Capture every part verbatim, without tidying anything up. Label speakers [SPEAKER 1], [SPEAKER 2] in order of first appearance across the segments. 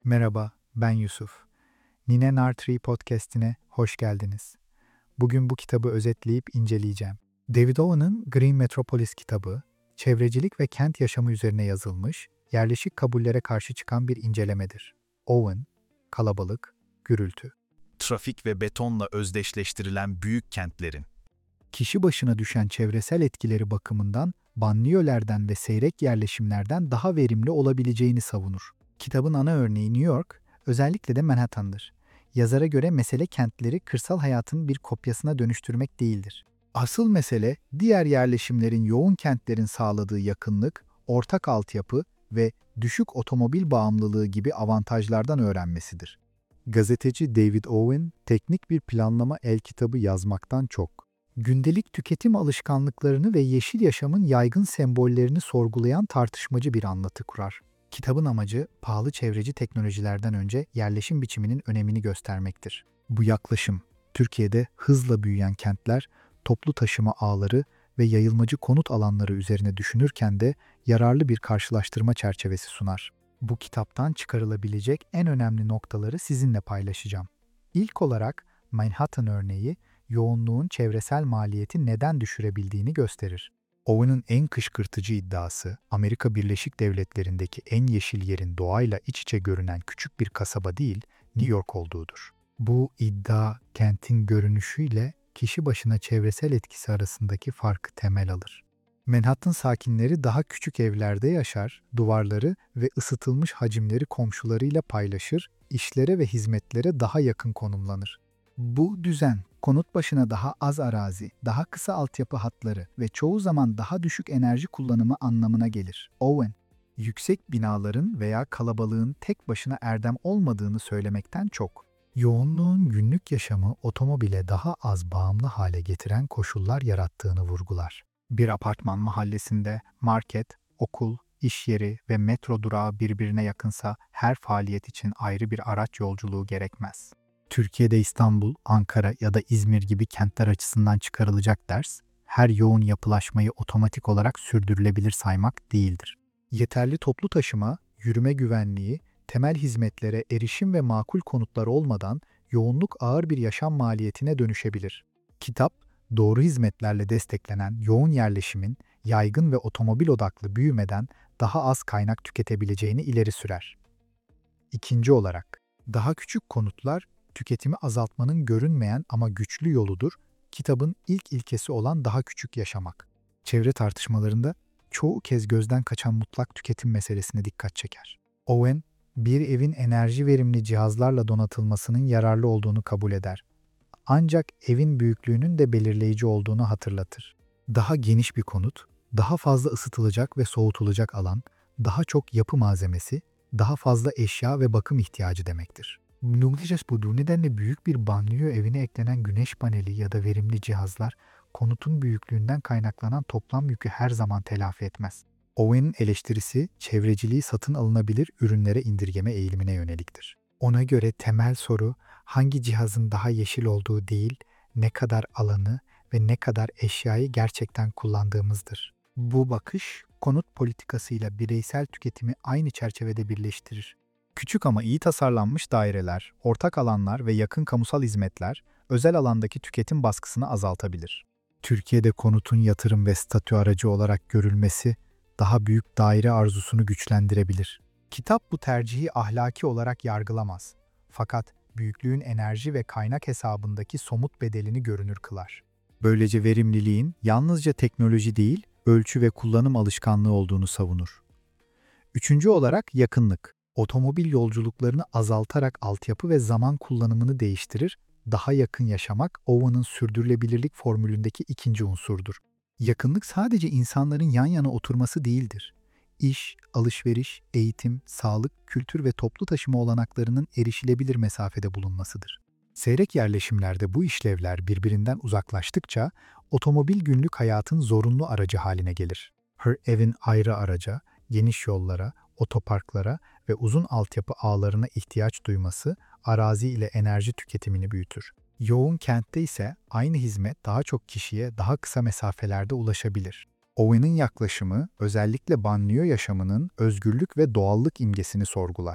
[SPEAKER 1] Merhaba, ben Yusuf. Nine Nartree podcast'ine hoş geldiniz. Bugün bu kitabı özetleyip inceleyeceğim. David Owen'ın Green Metropolis kitabı, çevrecilik ve kent yaşamı üzerine yazılmış, yerleşik kabullere karşı çıkan bir incelemedir. Owen, kalabalık, gürültü.
[SPEAKER 2] Trafik ve betonla özdeşleştirilen büyük kentlerin,
[SPEAKER 1] Kişi başına düşen çevresel etkileri bakımından banliyölerden ve seyrek yerleşimlerden daha verimli olabileceğini savunur. Kitabın ana örneği New York, özellikle de Manhattan'dır. Yazara göre mesele kentleri kırsal hayatın bir kopyasına dönüştürmek değildir. Asıl mesele diğer yerleşimlerin yoğun kentlerin sağladığı yakınlık, ortak altyapı ve düşük otomobil bağımlılığı gibi avantajlardan öğrenmesidir. Gazeteci David Owen, teknik bir planlama el kitabı yazmaktan çok, gündelik tüketim alışkanlıklarını ve yeşil yaşamın yaygın sembollerini sorgulayan tartışmacı bir anlatı kurar. Kitabın amacı, pahalı çevreci teknolojilerden önce yerleşim biçiminin önemini göstermektir. Bu yaklaşım, Türkiye'de hızla büyüyen kentler, toplu taşıma ağları ve yayılmacı konut alanları üzerine düşünürken de yararlı bir karşılaştırma çerçevesi sunar. Bu kitaptan çıkarılabilecek en önemli noktaları sizinle paylaşacağım. İlk olarak Manhattan örneği, yoğunluğun çevresel maliyeti neden düşürebildiğini gösterir. Owen'ın en kışkırtıcı iddiası, Amerika Birleşik Devletleri'ndeki en yeşil yerin doğayla iç içe görünen küçük bir kasaba değil, New York olduğudur. Bu iddia, kentin görünüşüyle kişi başına çevresel etkisi arasındaki farkı temel alır. Manhattan sakinleri daha küçük evlerde yaşar, duvarları ve ısıtılmış hacimleri komşularıyla paylaşır, işlere ve hizmetlere daha yakın konumlanır. Bu düzen, konut başına daha az arazi, daha kısa altyapı hatları ve çoğu zaman daha düşük enerji kullanımı anlamına gelir. Owen, yüksek binaların veya kalabalığın tek başına erdem olmadığını söylemekten çok, yoğunluğun günlük yaşamı otomobile daha az bağımlı hale getiren koşullar yarattığını vurgular. Bir apartman mahallesinde market, okul, iş yeri ve metro durağı birbirine yakınsa her faaliyet için ayrı bir araç yolculuğu gerekmez. Türkiye'de İstanbul, Ankara ya da İzmir gibi kentler açısından çıkarılacak ders, her yoğun yapılaşmayı otomatik olarak sürdürülebilir saymak değildir. Yeterli toplu taşıma, yürüme güvenliği, temel hizmetlere erişim ve makul konutlar olmadan yoğunluk ağır bir yaşam maliyetine dönüşebilir. Kitap, doğru hizmetlerle desteklenen yoğun yerleşimin yaygın ve otomobil odaklı büyümeden daha az kaynak tüketebileceğini ileri sürer. İkinci olarak, daha küçük konutlar tüketimi azaltmanın görünmeyen ama güçlü yoludur. Kitabın ilk ilkesi olan daha küçük yaşamak. Çevre tartışmalarında çoğu kez gözden kaçan mutlak tüketim meselesine dikkat çeker. Owen, bir evin enerji verimli cihazlarla donatılmasının yararlı olduğunu kabul eder. Ancak evin büyüklüğünün de belirleyici olduğunu hatırlatır. Daha geniş bir konut, daha fazla ısıtılacak ve soğutulacak alan, daha çok yapı malzemesi, daha fazla eşya ve bakım ihtiyacı demektir. Nuglicas budur. Nedenle büyük bir banliyö evine eklenen güneş paneli ya da verimli cihazlar, konutun büyüklüğünden kaynaklanan toplam yükü her zaman telafi etmez. Owen'in eleştirisi, çevreciliği satın alınabilir ürünlere indirgeme eğilimine yöneliktir. Ona göre temel soru, hangi cihazın daha yeşil olduğu değil, ne kadar alanı ve ne kadar eşyayı gerçekten kullandığımızdır. Bu bakış, konut politikasıyla bireysel tüketimi aynı çerçevede birleştirir. Küçük ama iyi tasarlanmış daireler, ortak alanlar ve yakın kamusal hizmetler, özel alandaki tüketim baskısını azaltabilir. Türkiye'de konutun yatırım ve statü aracı olarak görülmesi, daha büyük daire arzusunu güçlendirebilir. Kitap bu tercihi ahlaki olarak yargılamaz. Fakat büyüklüğün enerji ve kaynak hesabındaki somut bedelini görünür kılar. Böylece verimliliğin yalnızca teknoloji değil, ölçü ve kullanım alışkanlığı olduğunu savunur. Üçüncü olarak yakınlık. Otomobil yolculuklarını azaltarak altyapı ve zaman kullanımını değiştirir, daha yakın yaşamak Owen'ın sürdürülebilirlik formülündeki ikinci unsurdur. Yakınlık sadece insanların yan yana oturması değildir. İş, alışveriş, eğitim, sağlık, kültür ve toplu taşıma olanaklarının erişilebilir mesafede bulunmasıdır. Seyrek yerleşimlerde bu işlevler birbirinden uzaklaştıkça otomobil günlük hayatın zorunlu aracı haline gelir. Her evin ayrı araca, geniş yollara, otoparklara ve uzun altyapı ağlarına ihtiyaç duyması arazi ile enerji tüketimini büyütür. Yoğun kentte ise aynı hizmet daha çok kişiye daha kısa mesafelerde ulaşabilir. Owen'in yaklaşımı özellikle banliyö yaşamının özgürlük ve doğallık imgesini sorgular.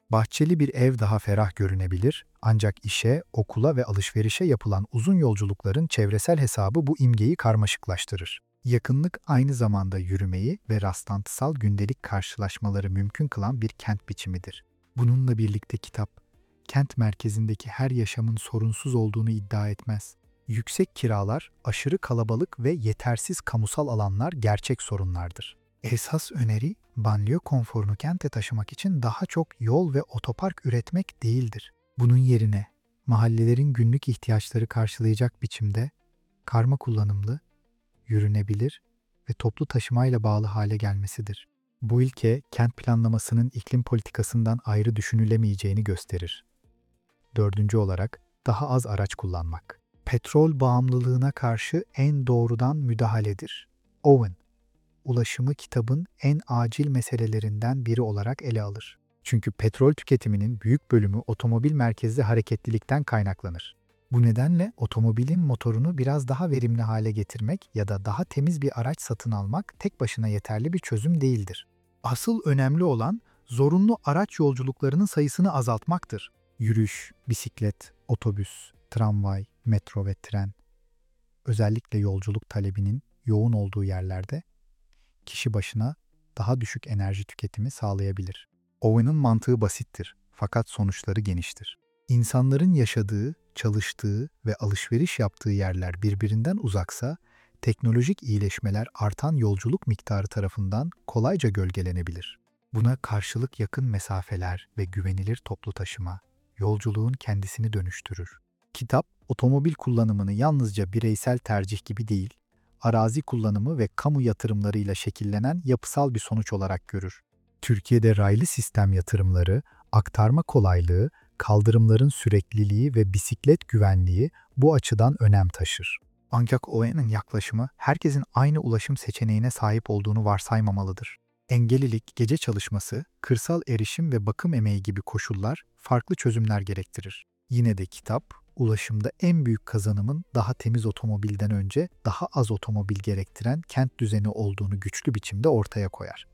[SPEAKER 1] Bahçeli bir ev daha ferah görünebilir, ancak işe, okula ve alışverişe yapılan uzun yolculukların çevresel hesabı bu imgeyi karmaşıklaştırır. Yakınlık aynı zamanda yürümeyi ve rastlantısal gündelik karşılaşmaları mümkün kılan bir kent biçimidir. Bununla birlikte kitap, kent merkezindeki her yaşamın sorunsuz olduğunu iddia etmez. Yüksek kiralar, aşırı kalabalık ve yetersiz kamusal alanlar gerçek sorunlardır. Esas öneri, banliyö konforunu kente taşımak için daha çok yol ve otopark üretmek değildir. Bunun yerine mahallelerin günlük ihtiyaçları karşılayacak biçimde karma kullanımlı, yürünebilir ve toplu taşımayla bağlı hale gelmesidir. Bu ilke kent planlamasının iklim politikasından ayrı düşünülemeyeceğini gösterir. Dördüncü olarak daha az araç kullanmak. Petrol bağımlılığına karşı en doğrudan müdahaledir. Owen, ulaşımı kitabın en acil meselelerinden biri olarak ele alır. Çünkü petrol tüketiminin büyük bölümü otomobil merkezli hareketlilikten kaynaklanır. Bu nedenle otomobilin motorunu biraz daha verimli hale getirmek ya da daha temiz bir araç satın almak tek başına yeterli bir çözüm değildir. Asıl önemli olan zorunlu araç yolculuklarının sayısını azaltmaktır. Yürüyüş, bisiklet, otobüs, tramvay, metro ve tren, özellikle yolculuk talebinin yoğun olduğu yerlerde kişi başına daha düşük enerji tüketimi sağlayabilir. Owen'ın mantığı basittir fakat sonuçları geniştir. İnsanların yaşadığı, çalıştığı ve alışveriş yaptığı yerler birbirinden uzaksa, teknolojik iyileşmeler artan yolculuk miktarı tarafından kolayca gölgelenebilir. Buna karşılık yakın mesafeler ve güvenilir toplu taşıma, yolculuğun kendisini dönüştürür. Kitap, otomobil kullanımını yalnızca bireysel tercih gibi değil, arazi kullanımı ve kamu yatırımlarıyla şekillenen yapısal bir sonuç olarak görür. Türkiye'de raylı sistem yatırımları, aktarma kolaylığı, kaldırımların sürekliliği ve bisiklet güvenliği bu açıdan önem taşır. Ancak Owen'ın yaklaşımı herkesin aynı ulaşım seçeneğine sahip olduğunu varsaymamalıdır. Engellilik, gece çalışması, kırsal erişim ve bakım emeği gibi koşullar farklı çözümler gerektirir. Yine de kitap, ulaşımda en büyük kazanımın daha temiz otomobilden önce daha az otomobil gerektiren kent düzeni olduğunu güçlü biçimde ortaya koyar.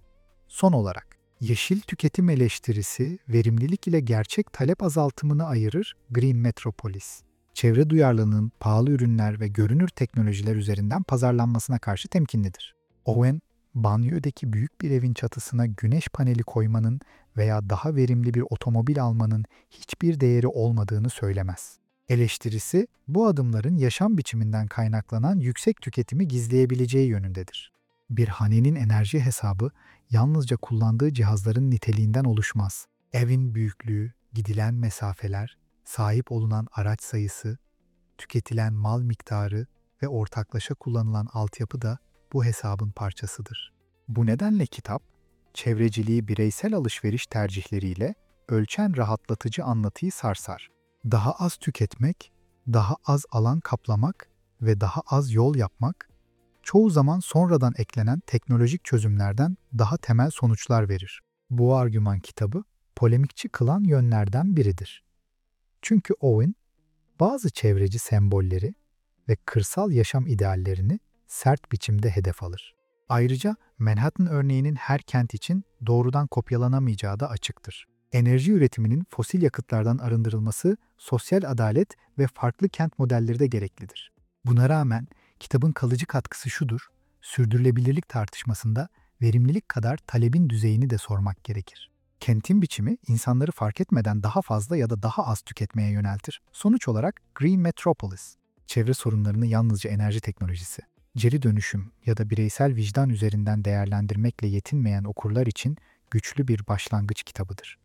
[SPEAKER 1] Son olarak, yeşil tüketim eleştirisi, verimlilik ile gerçek talep azaltımını ayırır Green Metropolis. Çevre duyarlılığının pahalı ürünler ve görünür teknolojiler üzerinden pazarlanmasına karşı temkinlidir. Owen, banliyödeki büyük bir evin çatısına güneş paneli koymanın veya daha verimli bir otomobil almanın hiçbir değeri olmadığını söylemez. Eleştirisi, bu adımların yaşam biçiminden kaynaklanan yüksek tüketimi gizleyebileceği yönündedir. Bir hanenin enerji hesabı yalnızca kullandığı cihazların niteliğinden oluşmaz. Evin büyüklüğü, gidilen mesafeler, sahip olunan araç sayısı, tüketilen mal miktarı ve ortaklaşa kullanılan altyapı da bu hesabın parçasıdır. Bu nedenle kitap, çevreciliği bireysel alışveriş tercihleriyle ölçen rahatlatıcı anlatıyı sarsar. Daha az tüketmek, daha az alan kaplamak ve daha az yol yapmak, çoğu zaman sonradan eklenen teknolojik çözümlerden daha temel sonuçlar verir. Bu argüman kitabı polemikçi kılan yönlerden biridir. Çünkü Owen, bazı çevreci sembolleri ve kırsal yaşam ideallerini sert biçimde hedef alır. Ayrıca Manhattan örneğinin her kent için doğrudan kopyalanamayacağı da açıktır. Enerji üretiminin fosil yakıtlardan arındırılması, sosyal adalet ve farklı kent modelleri de gereklidir. Buna rağmen kitabın kalıcı katkısı şudur, sürdürülebilirlik tartışmasında verimlilik kadar talebin düzeyini de sormak gerekir. Kentin biçimi insanları fark etmeden daha fazla ya da daha az tüketmeye yöneltir. Sonuç olarak Green Metropolis, çevre sorunlarını yalnızca enerji teknolojisi, geri dönüşüm ya da bireysel vicdan üzerinden değerlendirmekle yetinmeyen okurlar için güçlü bir başlangıç kitabıdır.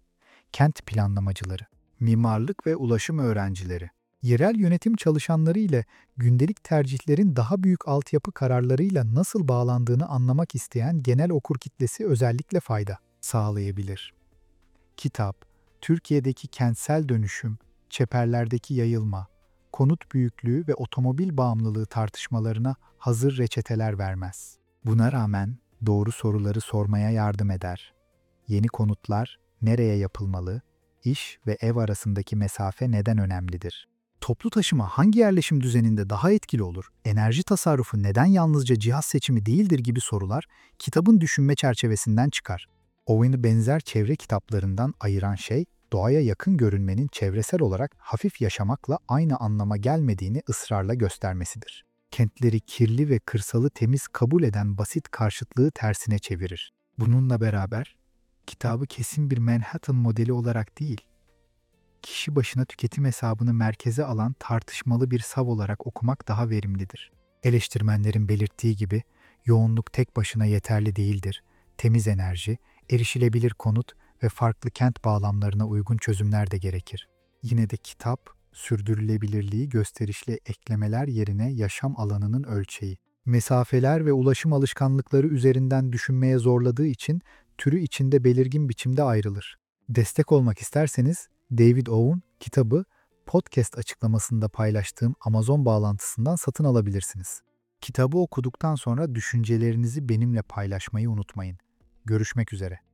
[SPEAKER 1] Kent planlamacıları, mimarlık ve ulaşım öğrencileri, yerel yönetim çalışanları ile gündelik tercihlerin daha büyük altyapı kararlarıyla nasıl bağlandığını anlamak isteyen genel okur kitlesi özellikle fayda sağlayabilir. Kitap, Türkiye'deki kentsel dönüşüm, çeperlerdeki yayılma, konut büyüklüğü ve otomobil bağımlılığı tartışmalarına hazır reçeteler vermez. Buna rağmen doğru soruları sormaya yardım eder. Yeni konutlar nereye yapılmalı, iş ve ev arasındaki mesafe neden önemlidir? Toplu taşıma hangi yerleşim düzeninde daha etkili olur? Enerji tasarrufu neden yalnızca cihaz seçimi değildir gibi sorular kitabın düşünme çerçevesinden çıkar. Owen'ı benzer çevre kitaplarından ayıran şey, doğaya yakın görünmenin çevresel olarak hafif yaşamakla aynı anlama gelmediğini ısrarla göstermesidir. Kentleri kirli ve kırsalı temiz kabul eden basit karşıtlığı tersine çevirir. Bununla beraber, kitabı kesin bir Manhattan modeli olarak değil, kişi başına tüketim hesabını merkeze alan tartışmalı bir sav olarak okumak daha verimlidir. Eleştirmenlerin belirttiği gibi, yoğunluk tek başına yeterli değildir. Temiz enerji, erişilebilir konut ve farklı kent bağlamlarına uygun çözümler de gerekir. Yine de kitap, sürdürülebilirliği gösterişli eklemeler yerine yaşam alanının ölçeği, mesafeler ve ulaşım alışkanlıkları üzerinden düşünmeye zorladığı için türü içinde belirgin biçimde ayrılır. Destek olmak isterseniz David Owen kitabı podcast açıklamasında paylaştığım Amazon bağlantısından satın alabilirsiniz. Kitabı okuduktan sonra düşüncelerinizi benimle paylaşmayı unutmayın. Görüşmek üzere.